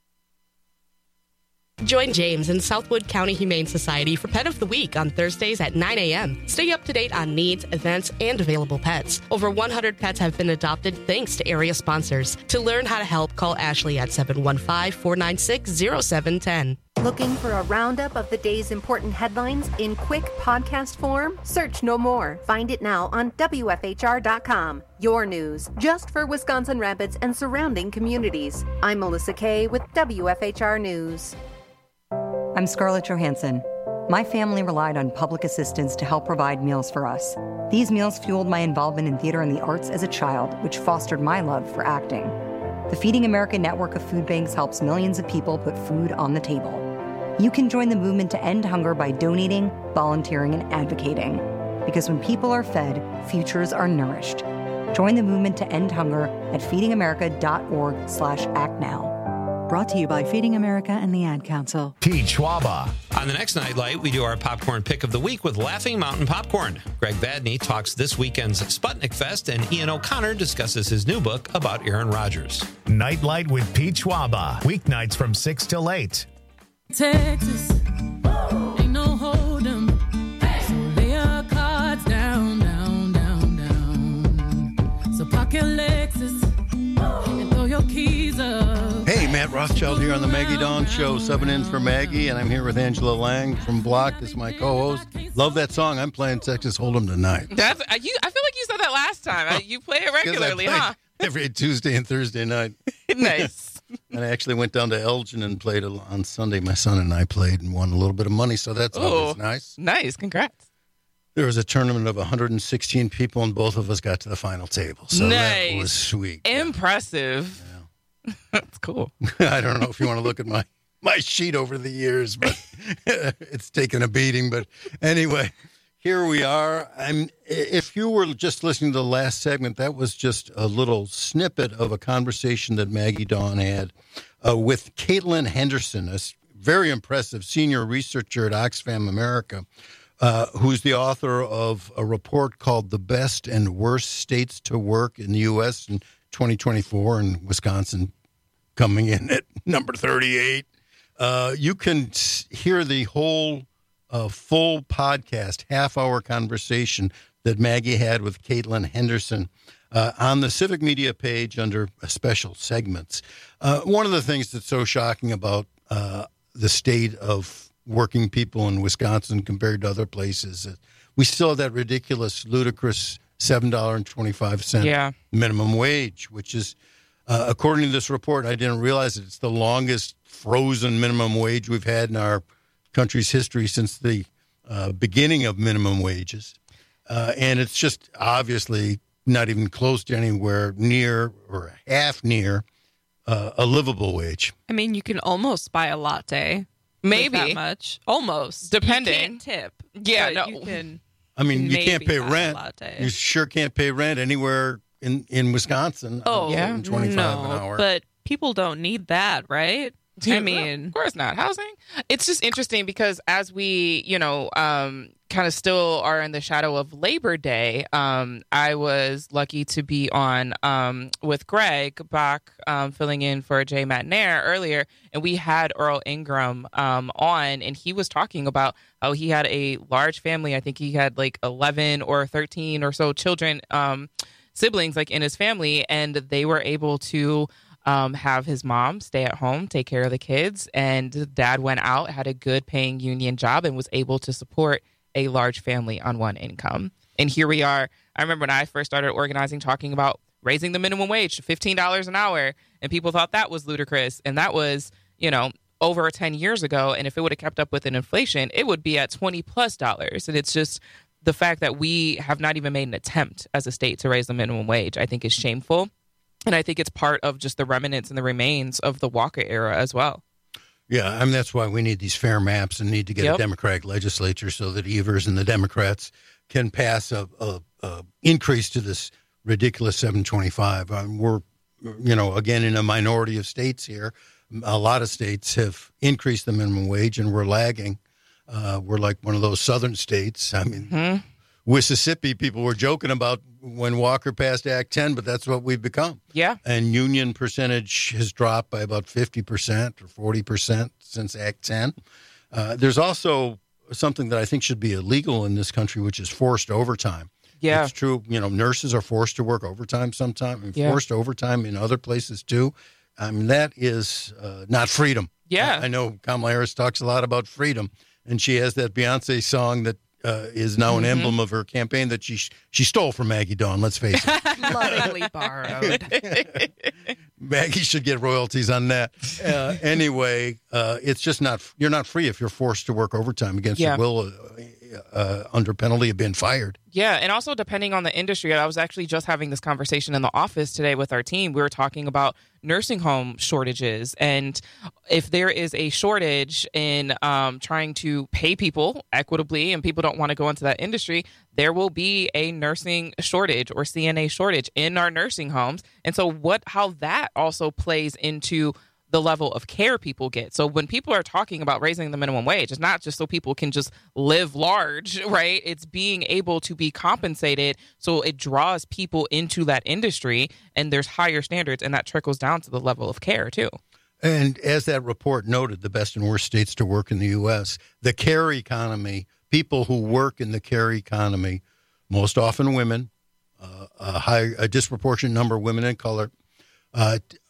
Join James in Southwood County Humane Society for Pet of the Week on Thursdays at nine a.m. Stay up to date on needs, events, and available pets. Over one hundred pets have been adopted thanks to area sponsors. To learn how to help, call Ashley at seven one five, four nine six, zero seven one zero. Looking for a roundup of the day's important headlines in quick podcast form? Search No More. Find it now on W F H R dot com. Your news, just for Wisconsin Rapids and surrounding communities. I'm Melissa Kay with W F H R News. I'm Scarlett Johansson. My family relied on public assistance to help provide meals for us. These meals fueled my involvement in theater and the arts as a child, which fostered my love for acting. The Feeding America network of food banks helps millions of people put food on the table. You can join the movement to end hunger by donating, volunteering, and advocating. Because when people are fed, futures are nourished. Join the movement to end hunger at feeding america dot org slash act now. Brought to you by Feeding America and the Ad Council. Pete Schwaba. On the next Nightlight, we do our popcorn pick of the week with Laughing Mountain Popcorn. Greg Vadney talks this weekend's Sputnik Fest, and Ian O'Connor discusses his new book about Aaron Rodgers. Nightlight with Pete Schwaba. Weeknights from six till eight. Texas, ain't no hold 'em. So lay a car Matt Rothschild here on the Maggie Dawn Show, subbing in for Maggie, and I'm here with Angela Lang from Block as my co-host. Love that song. I'm playing Texas Hold'em tonight. That's I, you, I feel like you said that last time. I, you play it regularly, play huh? Every Tuesday and Thursday night. Nice. And I actually went down to Elgin and played on Sunday. My son and I played and won a little bit of money, so that's Ooh, always nice. Nice. Congrats. There was a tournament of one hundred sixteen people, and both of us got to the final table. So nice. That was sweet. Impressive. Yeah. That's cool. I don't know if you want to look at my, my sheet over the years, but it's taken a beating. But anyway, here we are. I'm, if you were just listening to the last segment, that was just a little snippet of a conversation that Maggie Dawn had uh, with Caitlin Henderson, a very impressive senior researcher at Oxfam America, Uh, who's the author of a report called The Best and Worst States to Work in the U S in twenty twenty-four, and Wisconsin coming in at number thirty-eight. Uh, you can hear the whole uh, full podcast, half-hour conversation that Maggie had with Caitlin Henderson uh, on the Civic Media page under special segments. Uh, one of the things that's so shocking about uh, the state of working people in Wisconsin compared to other places, we still have that ridiculous, ludicrous seven dollars and twenty-five cents yeah. minimum wage, which is, uh, according to this report, I didn't realize it, it's the longest frozen minimum wage we've had in our country's history since the uh, beginning of minimum wages. Uh, and it's just obviously not even close to anywhere near or half near uh, a livable wage. I mean, you can almost buy a latte. Maybe that much, almost. Depending. You can't tip. Yeah, but no. You can. I mean, you can't pay buy a rent. latte. You sure can't pay rent anywhere in, in Wisconsin. Oh, yeah. twenty-five no, an hour. But people don't need that, right? I mean, of course not. Housing. It's just interesting because as we, you know, um, kind of still are in the shadow of Labor Day, um, I was lucky to be on um, with Greg Bach um, filling in for Jay Matnair earlier, and we had Earl Ingram um, on, and he was talking about how he had a large family. I think he had like eleven or thirteen or so children, um, siblings, like in his family, and they were able to Um, have his mom stay at home, take care of the kids, and dad went out, had a good paying union job, and was able to support a large family on one income. And here we are. I remember when I first started organizing, talking about raising the minimum wage to fifteen dollars an hour, and people thought that was ludicrous. And that was, you know, over ten years ago. And if it would have kept up with an inflation, it would be at twenty plus dollars. And it's just the fact that we have not even made an attempt as a state to raise the minimum wage, I think is shameful. And I think it's part of just the remnants and the remains of the Walker era as well. Yeah, I mean, that's why we need these fair maps and need to get Yep. a Democratic legislature so that Evers and the Democrats can pass a, a, a increase to this ridiculous seven twenty-five. Um, we're, you know, again, in a minority of states here. A lot of states have increased the minimum wage, and we're lagging. Uh, we're like one of those southern states. I mean, mm-hmm. Mississippi, people were joking about when Walker passed Act ten, but that's what we've become. Yeah. And union percentage has dropped by about fifty percent or forty percent since Act ten. Uh, there's also something that I think should be illegal in this country, which is forced overtime. Yeah. It's true. You know, nurses are forced to work overtime sometimes, and Yeah. forced overtime in other places too. I mean, that is uh, not freedom. Yeah. I, I know Kamala Harris talks a lot about freedom, and she has that Beyonce song that Uh, is now an Mm-hmm. emblem of her campaign that she she stole from Maggie Dawn. Let's face it. lovingly borrowed. Maggie should get royalties on that. Uh, anyway, uh, it's just not, you're not free if you're forced to work overtime against Yeah. your will uh, uh, under penalty of being fired. Yeah, and also depending on the industry, I was actually just having this conversation in the office today with our team. We were talking about nursing home shortages, and if there is a shortage in um, trying to pay people equitably and people don't want to go into that industry, there will be a nursing shortage or C N A shortage in our nursing homes. And so what how that also plays into the level of care people get. So when people are talking about raising the minimum wage, it's not just so people can just live large, right? It's being able to be compensated so it draws people into that industry and there's higher standards, and that trickles down to the level of care too. And as that report noted, the best and worst states to work in the U S, the care economy, people who work in the care economy, most often women, uh, a high, a disproportionate number of women in color, uh,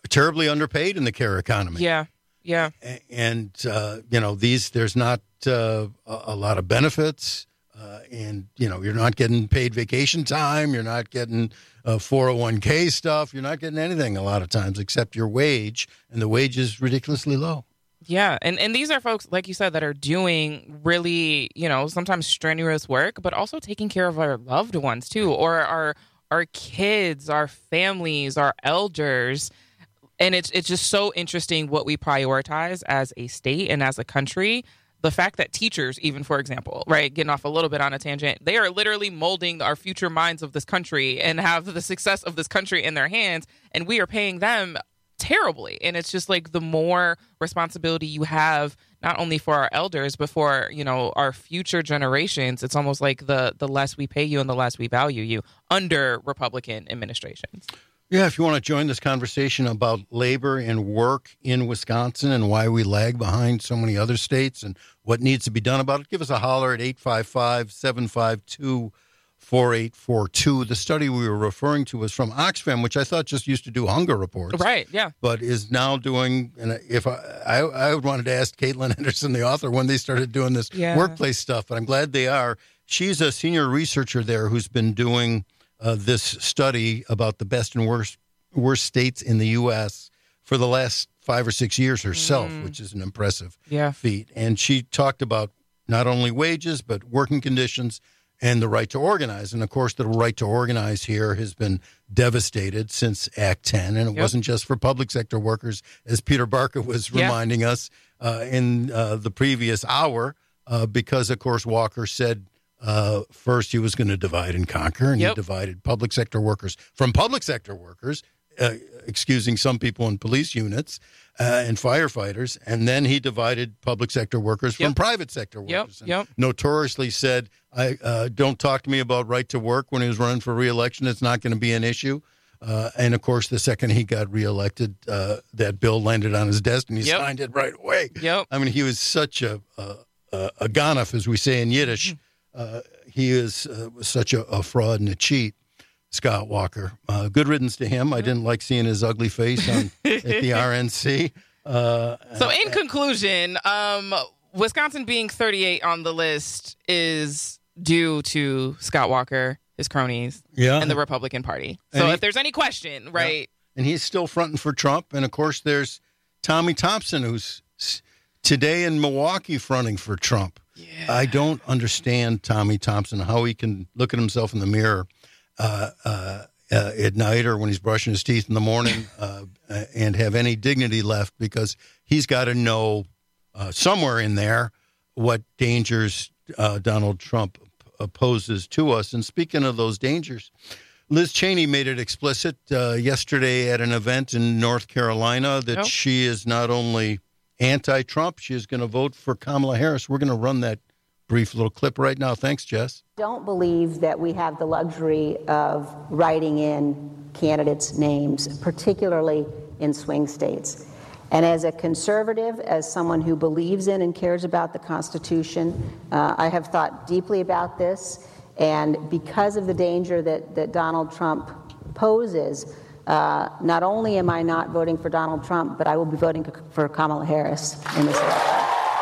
terribly underpaid in the care economy. Yeah, yeah. And, uh, you know, these, there's not uh, a, a lot of benefits. Uh, and, you know, you're not getting paid vacation time. You're not getting uh, four oh one k stuff. You're not getting anything a lot of times except your wage. And the wage is ridiculously low. Yeah. And, and these are folks, like you said, that are doing really, you know, sometimes strenuous work, but also taking care of our loved ones, too, or our our kids, our families, our elders. And it's it's just so interesting what we prioritize as a state and as a country. The fact that teachers, even, for example, right, getting off a little bit on a tangent, they are literally molding our future minds of this country and have the success of this country in their hands. And we are paying them terribly. And it's just like the more responsibility you have, not only for our elders, but for, you know, our future generations, it's almost like the, the less we pay you and the less we value you under Republican administrations. Yeah, if you want to join this conversation about labor and work in Wisconsin and why we lag behind so many other states and what needs to be done about it, give us a holler at eight five five, seven five two, four eight four two. The study we were referring to was from Oxfam, which I thought just used to do hunger reports. Right, yeah. But is now doing, and if I, I, I wanted to ask Caitlin Henderson, the author, when they started doing this Yeah. workplace stuff, but I'm glad they are. She's a senior researcher there who's been doing Uh, this study about the best and worst worst states in the U S for the last five or six years herself, Mm. which is an impressive Yeah. feat. And she talked about not only wages, but working conditions and the right to organize. And, of course, the right to organize here has been devastated since Act ten. And it Yep. wasn't just for public sector workers, as Peter Barker was Yeah. reminding us uh, in uh, the previous hour, uh, because, of course, Walker said, Uh, first, he was going to divide and conquer, and Yep. he divided public sector workers from public sector workers, uh, excusing some people in police units uh, and firefighters. And then he divided public sector workers from Yep. private sector Yep, workers. And yep. notoriously said, "I uh, don't talk to me about right to work." When he was running for reelection, it's not going to be an issue. Uh, and, of course, the second he got reelected, uh, that bill landed on his desk, and he Yep. signed it right away. Yep. I mean, he was such a, a, a, a ganef, as we say in Yiddish. Uh, he is uh, such a, a fraud and a cheat, Scott Walker. Uh, good riddance to him. I didn't like seeing his ugly face on, at the R N C. Uh, So in conclusion, um, Wisconsin being thirty-eight on the list is due to Scott Walker, his cronies, Yeah. and the Republican Party. And So he- if there's any question, right? and he's still fronting for Trump. And, of course, there's Tommy Thompson, who's s- today in Milwaukee fronting for Trump. I don't understand Tommy Thompson, how he can look at himself in the mirror uh, uh, uh, at night or when he's brushing his teeth in the morning uh, and have any dignity left, because he's got to know uh, somewhere in there what dangers uh, Donald Trump poses to us. And speaking of those dangers, Liz Cheney made it explicit uh, yesterday at an event in North Carolina that Oh. she is not only anti-Trump, she is going to vote for Kamala Harris. We're going to run that brief little clip right now. Thanks, Jess. Don't believe that we have the luxury of writing in candidates' names, particularly in swing states. And as a conservative, as someone who believes in and cares about the Constitution, uh, I have thought deeply about this. And because of the danger that, that Donald Trump poses, uh, not only am I not voting for Donald Trump, but I will be voting for Kamala Harris in this election.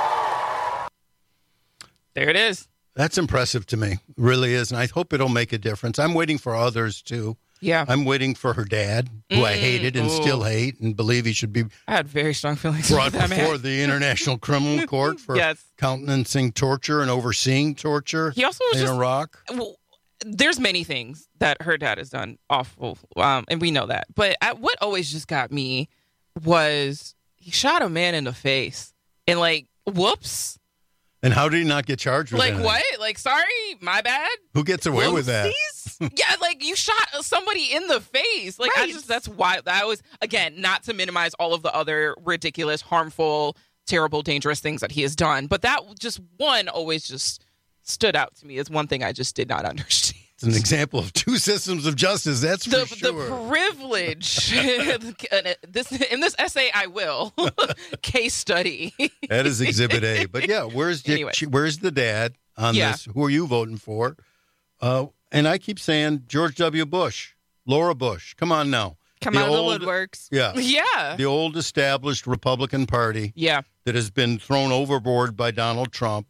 There it is. That's impressive to me. Really is. And I hope it'll make a difference. I'm waiting for others, too. Yeah. I'm waiting for her dad, who I Mm, hated and ooh. still hate and believe he should be I had very strong feelings brought about that before man. the International Criminal Court for Yes. countenancing torture and overseeing torture He also was in just- Iraq. Well, there's many things that her dad has done awful, um, and we know that. But at, what always just got me was he shot a man in the face, and like, whoops, And how did he not get charged with like that? what? Like, sorry, my bad. Who gets away with that? Whoopsies? Yeah, like you shot somebody in the face. Like I just that's why that was again not to minimize all of the other ridiculous, harmful, terrible, dangerous things that he has done, but that just one always just stood out to me as one thing I just did not understand. It's an example of two systems of justice. That's for The, sure. the privilege. this in this essay, I will case study. That is Exhibit A. But yeah, where's Dick, Anyway. where's the dad on Yeah. this? Who are you voting for? Uh, and I keep saying George W. Bush, Laura Bush. Come on now. Come the out old, of the woodworks. Yeah. Yeah. The old established Republican Party. Yeah. That has been thrown overboard by Donald Trump.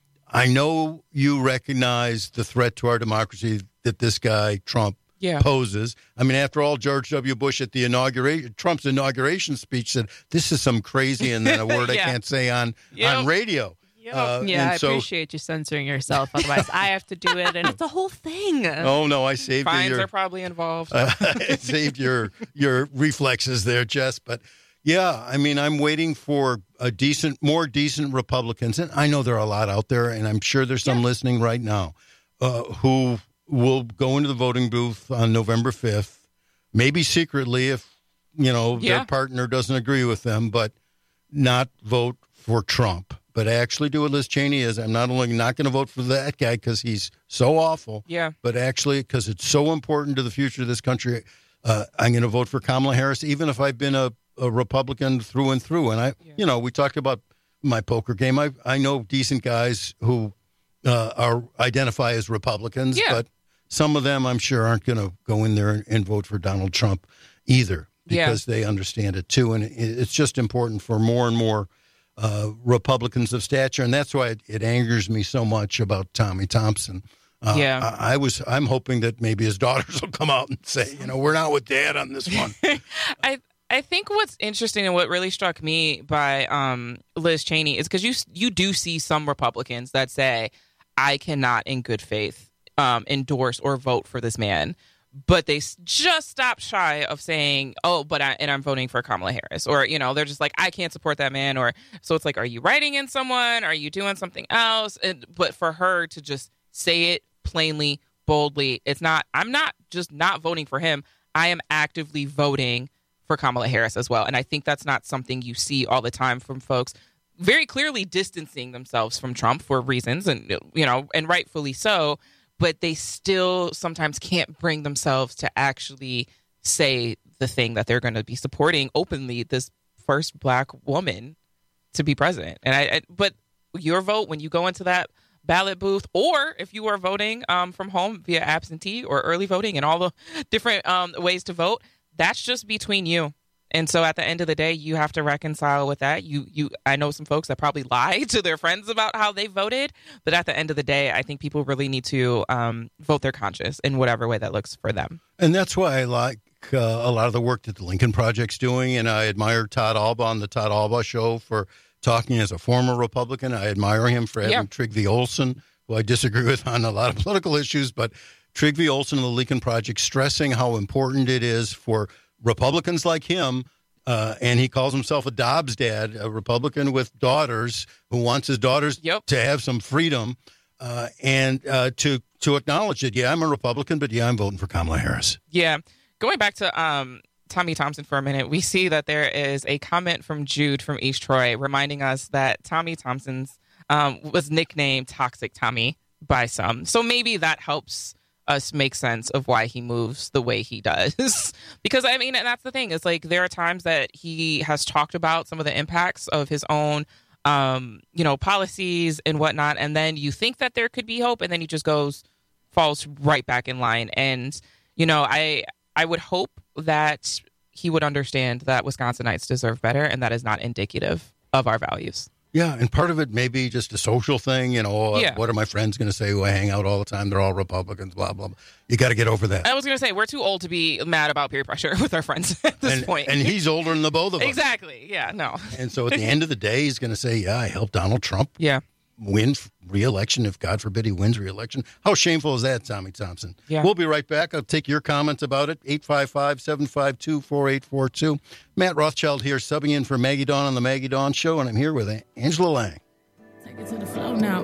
I know you recognize the threat to our democracy that this guy, Trump, yeah. poses. I mean, after all, George W. Bush at the inauguration, Trump's inauguration speech said, this is some crazy, and then a word Yeah. I can't say on, Yep. on radio. Uh, yeah, and I so- appreciate you censoring yourself. Otherwise, I have to do it, and it's a whole thing. Oh, no, I saved Fines your, are probably involved. uh, it saved your your reflexes there, Jess. But yeah, I mean, I'm waiting for a decent, more decent Republicans, and I know there are a lot out there, and I'm sure there's some listening right now uh, who will go into the voting booth on November fifth, maybe secretly if you know Yeah. their partner doesn't agree with them, but not vote for Trump. But actually do what Liz Cheney is. I'm not only not going to vote for that guy because he's so awful, Yeah. but actually because it's so important to the future of this country, uh, I'm going to vote for Kamala Harris, even if I've been a, a Republican through and through. And, I, you know, we talked about my poker game. I, I know decent guys who uh, are identify as Republicans, Yeah. but some of them I'm sure aren't going to go in there and, and vote for Donald Trump either because they understand it too. And it, it's just important for more and more Uh, Republicans of stature, and that's why it, it angers me so much about Tommy Thompson. Uh, Yeah. I, I was. I'm hoping that maybe his daughters will come out and say, you know, we're not with Dad on this one. I I think what's interesting and what really struck me by um, Liz Cheney is because you you do see some Republicans that say, I cannot in good faith um, endorse or vote for this man. But they s- just stop shy of saying, oh, but I, and I'm voting for Kamala Harris. Or, you know, they're just like, I can't support that man. Or so it's like, are you writing in someone? Are you doing something else? And, but for her to just say it plainly, boldly, it's not, I'm not just not voting for him. I am actively voting for Kamala Harris as well. And I think that's not something you see all the time from folks very clearly distancing themselves from Trump for reasons, and, you know, and rightfully so. But they still sometimes can't bring themselves to actually say the thing that they're going to be supporting openly, this first black woman to be president. And I, I but your vote when you go into that ballot booth, or if you are voting um, from home via absentee or early voting and all the different um, ways to vote, that's just between you. And so at the end of the day, you have to reconcile with that. You, you, I know some folks that probably lie to their friends about how they voted, but at the end of the day, I think people really need to um, vote their conscience in whatever way that looks for them. And that's why I like uh, a lot of the work that the Lincoln Project's doing. And I admire Todd Alba on the Todd Alba Show for talking as a former Republican. I admire him for having Yeah. Trygve Olson, who I disagree with on a lot of political issues, but Trygve Olson and the Lincoln Project stressing how important it is for Republicans like him, uh, and he calls himself a Dobbs dad, a Republican with daughters who wants his daughters Yep. to have some freedom, uh, and uh, to to acknowledge that, yeah, I'm a Republican, but yeah, I'm voting for Kamala Harris. Yeah. Going back to um, Tommy Thompson for a minute, we see that there is a comment from Jude from East Troy reminding us that Tommy Thompson's um, was nicknamed Toxic Tommy by some. So maybe that helps us make sense of why he moves the way he does. Because, I mean, and that's the thing. It's like there are times that he has talked about some of the impacts of his own, um, you know, policies and whatnot. And then you think that there could be hope, and then he just goes, falls right back in line. And, you know, I I would hope that he would understand that Wisconsinites deserve better, and that is not indicative of our values. Yeah, and part of it may be just a social thing. You know, uh, Yeah. what are my friends going to say who I hang out all the time? They're all Republicans, blah, blah, blah. You got to get over that. I was going to say, we're too old to be mad about peer pressure with our friends at this and, point. and he's older than the both of us. Exactly. Yeah, no. And so at the end of the day, he's going to say, yeah, I helped Donald Trump yeah. win re-election if, God forbid, he wins re-election. How shameful is that, Tommy Thompson? Yeah. We'll be right back. I'll take your comments about it. eight five five, seven five two, four eight four two. Matt Rothschild here, subbing in for Maggie Dawn on the Maggie Dawn Show, and I'm here with Angela Lang. Take it to the flow now.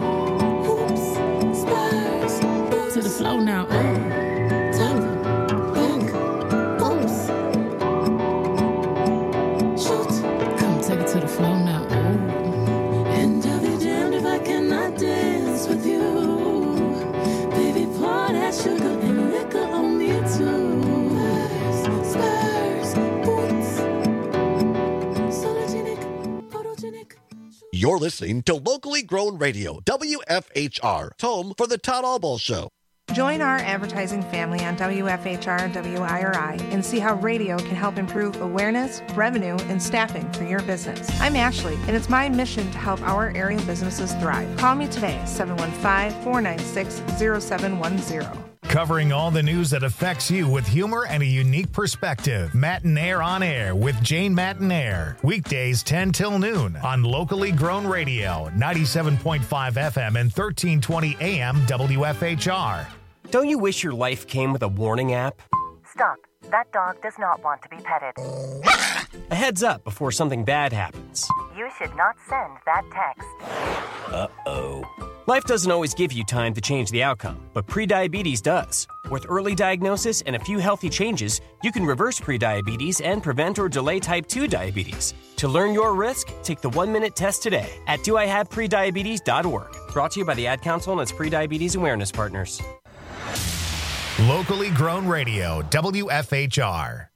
Ooh. Hoops, Spurs, boots. To the flow now. Ooh. Tell them. Oops. Shoot. Come take it to the flow now. Ooh. And I'll be damned if I cannot dance with you. Baby, pour that sugar and liquor on me too. Spurs, Spurs, boots. Sologenic, photogenic. You're listening to locally grown radio, W F H R, home for the Todd Alba Show. Join our advertising family on W F H R and W I R I and see how radio can help improve awareness, revenue, and staffing for your business. I'm Ashley, and it's my mission to help our area businesses thrive. Call me today, seven one five, four nine six, zero seven one zero. Covering all the news that affects you with humor and a unique perspective. Matinaire on Air with Jane Matinaire. Weekdays ten till noon on locally grown radio, ninety-seven point five F M and thirteen twenty A M W F H R. Don't you wish your life came with a warning app? Stop. That dog does not want to be petted. A heads up before something bad happens. You should not send that text. Uh-oh. Life doesn't always give you time to change the outcome, but prediabetes does. With early diagnosis and a few healthy changes, you can reverse prediabetes and prevent or delay type two diabetes. To learn your risk, take the one-minute test today at do I have prediabetes dot org. Brought to you by the Ad Council and its Prediabetes Awareness Partners. Locally grown radio, W F H R.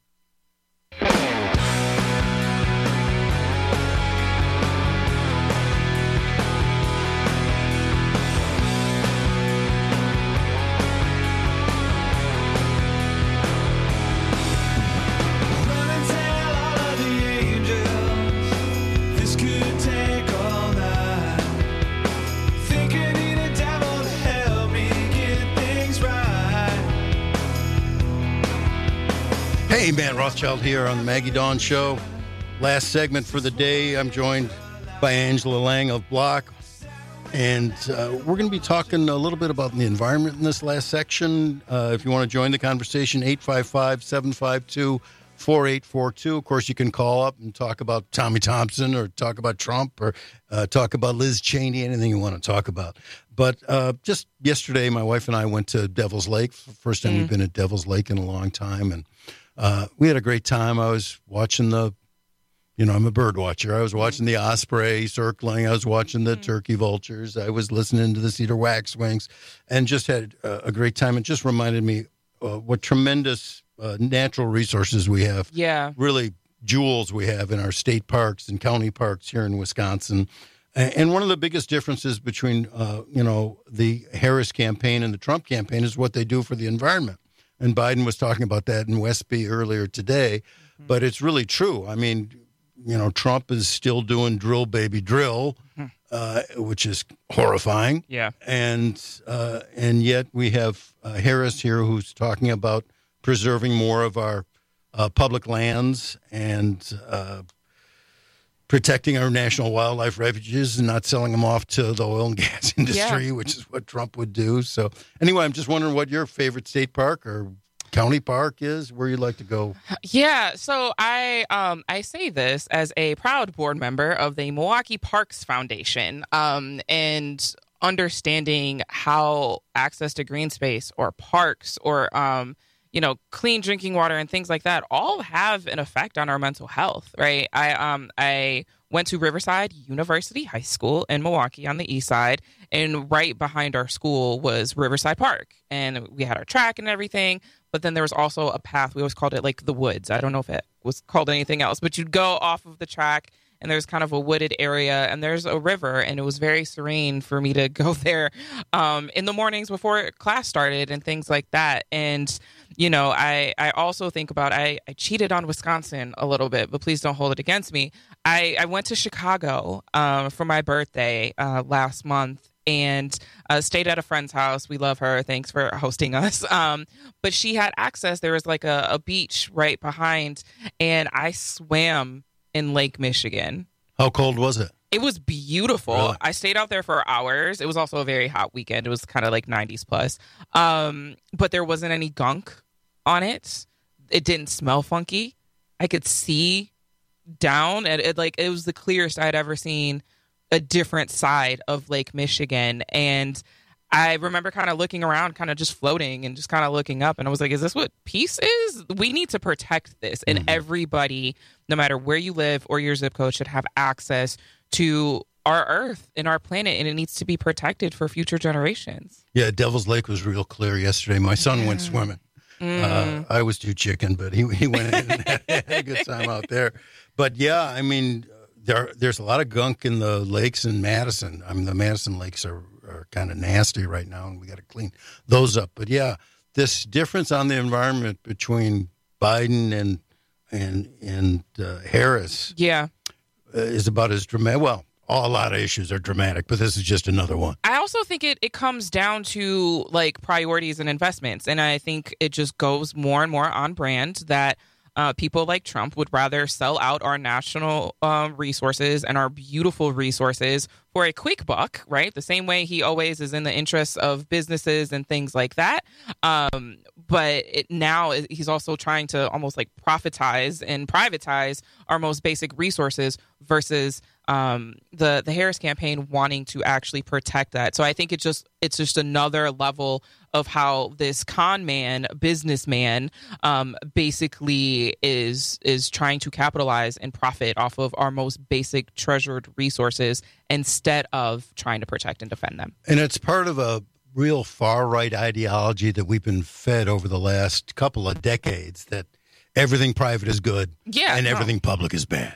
Hey, Matt Rothschild here on the Maggie Dawn Show. Last segment for the day. I'm joined by Angela Lang of Block. And uh, we're going to be talking a little bit about the environment in this last section. Uh, if you want to join the conversation, eight five five, seven five two, four eight four two. Of course, you can call up and talk about Tommy Thompson or talk about Trump or uh, talk about Liz Cheney, anything you want to talk about. But uh, just yesterday, my wife and I went to Devil's Lake. First time mm. we've been at Devil's Lake in a long time. And Uh, we had a great time. I was watching the, you know, I'm a bird watcher. I was watching the osprey circling. I was watching the turkey vultures. I was listening to the cedar waxwings and just had a, a great time. It just reminded me uh, what tremendous uh, natural resources we have. Yeah. Really jewels we have in our state parks and county parks here in Wisconsin. And one of the biggest differences between, uh, you know, the Harris campaign and the Trump campaign is what they do for the environment. And Biden was talking about that in Westby earlier today, mm-hmm. but it's really true. I mean, you know, Trump is still doing drill, baby, drill, mm-hmm. uh, which is horrifying. Yeah. And uh, and yet we have uh, Harris here who's talking about preserving more of our uh, public lands and uh, protecting our national wildlife refuges and not selling them off to the oil and gas industry, yeah. which is what Trump would do. So anyway, I'm just wondering what your favorite state park or county park is, where you'd like to go. Yeah, so I um, I say this as a proud board member of the Milwaukee Parks Foundation, um, and understanding how access to green space or parks or um, you know, clean drinking water and things like that all have an effect on our mental health, right? I um I went to Riverside University High School in Milwaukee on the east side, and right behind our school was Riverside Park, and we had our track and everything, but then there was also a path. We always called it like the woods. I don't know if it was called anything else, but you'd go off of the track and there's kind of a wooded area and there's a river, and it was very serene for me to go there um, in the mornings before class started and things like that. And, you know, I, I also think about, I, I cheated on Wisconsin a little bit, but please don't hold it against me. I, I went to Chicago um, for my birthday uh, last month and uh, stayed at a friend's house. We love her. Thanks for hosting us. Um, but she had access. There was like a, a beach right behind, and I swam in Lake Michigan. How cold was it? It was beautiful. Really? I stayed out there for hours. It was also a very hot weekend. It was kind of like nineties plus. Um, but there wasn't any gunk on it. It didn't smell funky. I could see down, and it like it was the clearest I'd ever seen a different side of Lake Michigan. And I remember kind of looking around, kind of just floating and just kind of looking up. And I was like, is this what peace is? We need to protect this. And mm-hmm. everybody, no matter where you live or your zip code, should have access to our earth and our planet. And it needs to be protected for future generations. Yeah, Devil's Lake was real clear yesterday. My son yeah. went swimming. Mm. Uh, I was too chicken, but he, he went in and had a good time out there. But yeah, I mean, there there's a lot of gunk in the lakes in Madison. I mean, the Madison lakes are are kind of nasty right now, and we got to clean those up. But yeah, this difference on the environment between Biden and and and uh, Harris, yeah, uh, is about as dramatic. Well, a lot of issues are dramatic, but this is just another one. I also think it, it comes down to like priorities and investments. And I think it just goes more and more on brand that uh, people like Trump would rather sell out our national um, resources and our beautiful resources for a quick buck, right? The same way he always is in the interests of businesses and things like that. Um, but it, now he's also trying to almost like profitize and privatize our most basic resources versus um, the the Harris campaign wanting to actually protect that. So I think it just it's just another level of how this con man, businessman, um, basically is is trying to capitalize and profit off of our most basic treasured resources instead of trying to protect and defend them. And it's part of a real far-right ideology that we've been fed over the last couple of decades, that everything private is good yeah, and no. everything public is bad.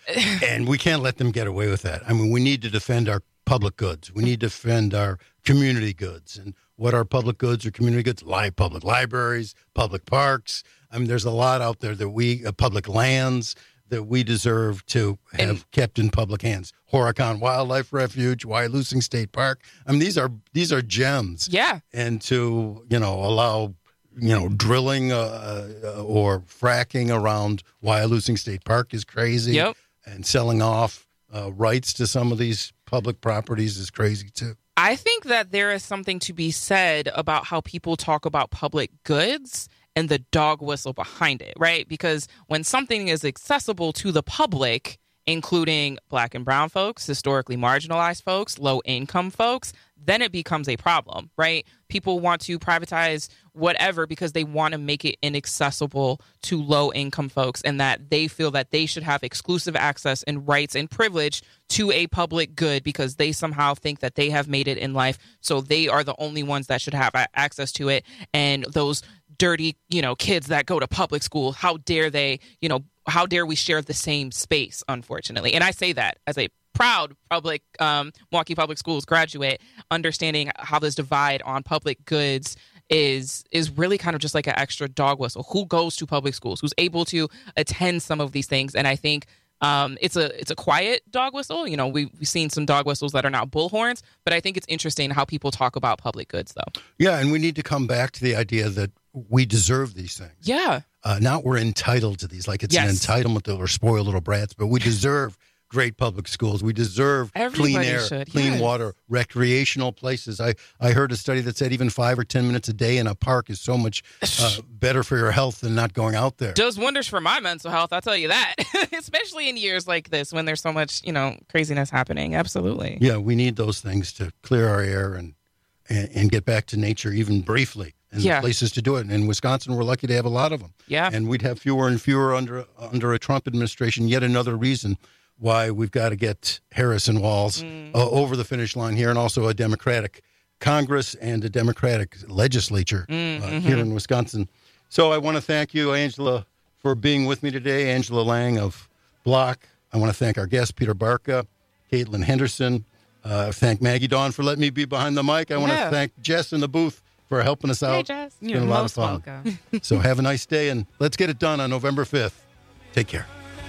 And we can't let them get away with that. I mean, we need to defend our public goods. We need to defend our community goods. And what are public goods or community goods? Live public libraries, public parks. I mean, there's a lot out there that we, uh, public lands, that we deserve to have and, kept in public hands. Horicon Wildlife Refuge, Wyalusing State Park. I mean, these are these are gems. Yeah. And to, you know, allow, you know, drilling uh, uh, or fracking around Wyalusing State Park is crazy. Yep. And selling off uh, rights to some of these public properties is crazy, too. I think that there is something to be said about how people talk about public goods and the dog whistle behind it, right? Because when something is accessible to the public, including Black and brown folks, historically marginalized folks, low-income folks, then it becomes a problem, right? People want to privatize whatever because they want to make it inaccessible to low-income folks, and that they feel that they should have exclusive access and rights and privilege to a public good because they somehow think that they have made it in life, so they are the only ones that should have access to it. And those dirty, you know, kids that go to public school, how dare they, you know, how dare we share the same space, unfortunately. And I say that as a proud public um, Milwaukee Public Schools graduate, understanding how this divide on public goods is is really kind of just like an extra dog whistle. Who goes to public schools? Who's able to attend some of these things? And I think um, it's a it's a quiet dog whistle. You know, we, we've seen some dog whistles that are now bullhorns, but I think it's interesting how people talk about public goods, though. Yeah, and we need to come back to the idea that we deserve these things. Yeah. Uh, not we're entitled to these, like it's yes. an entitlement that we're spoiled little brats, but we deserve great public schools. We deserve Everybody clean air, should. clean yes. water, recreational places. I, I heard a study that said even five or ten minutes a day in a park is so much uh, better for your health than not going out there. Does wonders for my mental health, I'll tell you that, especially in years like this when there's so much, you know, craziness happening. Absolutely. Yeah, we need those things to clear our air and, and, and get back to nature even briefly. And yeah. the places to do it. And in Wisconsin, we're lucky to have a lot of them. Yeah. And we'd have fewer and fewer under under a Trump administration. Yet another reason why we've got to get Harris and Walz mm. uh, over the finish line here, and also a Democratic Congress and a Democratic legislature mm, uh, mm-hmm. here in Wisconsin. So I want to thank you, Angela, for being with me today. Angela Lang of Block. I want to thank our guest, Peter Barca, Caitlin Henderson. Uh, thank Maggie Dawn for letting me be behind the mic. I want yeah. to thank Jess in the booth for helping us out. Hey, Jess. It's You're been a lot most of fun. welcome. So have a nice day, and let's get it done on November fifth. Take care.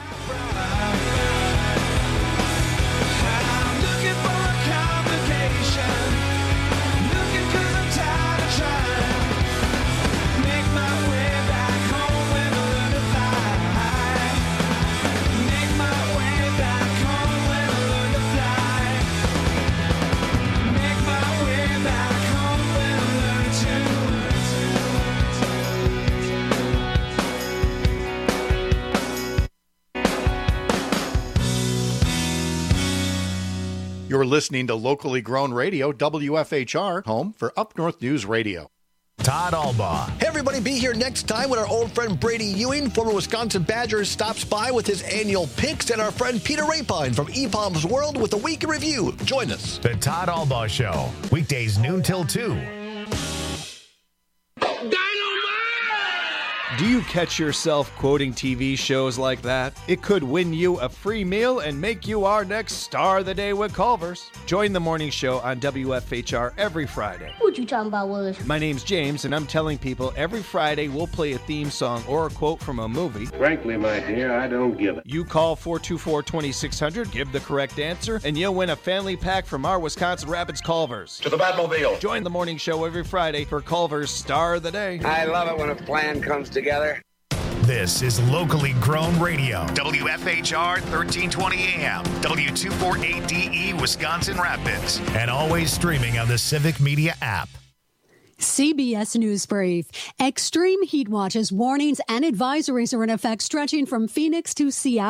You're listening to locally grown radio, W F H R, home for Up North News Radio. Todd Albaugh. Hey, everybody, be here next time when our old friend Brady Ewing, former Wisconsin Badger, stops by with his annual picks, and our friend Peter Rapine from E P O M's World with a week in review. Join us. The Todd Albaugh Show, weekdays noon till two. Do you catch yourself quoting T V shows like that? It could win you a free meal and make you our next star of the day with Culver's. Join the morning show on W F H R every Friday. What you talking about, Willis? My name's James, and I'm telling people every Friday we'll play a theme song or a quote from a movie. Frankly, my dear, I don't give it. You call four two four, two six zero zero, give the correct answer, and you'll win a family pack from our Wisconsin Rapids Culver's. To the Batmobile. Join the morning show every Friday for Culver's Star of the Day. I love it when a plan comes together. This is locally grown radio. W F H R thirteen twenty A M, W two forty-eight D E, Wisconsin Rapids. And always streaming on the Civic Media app. C B S News Brief. Extreme heat watches, warnings, and advisories are in effect stretching from Phoenix to Seattle.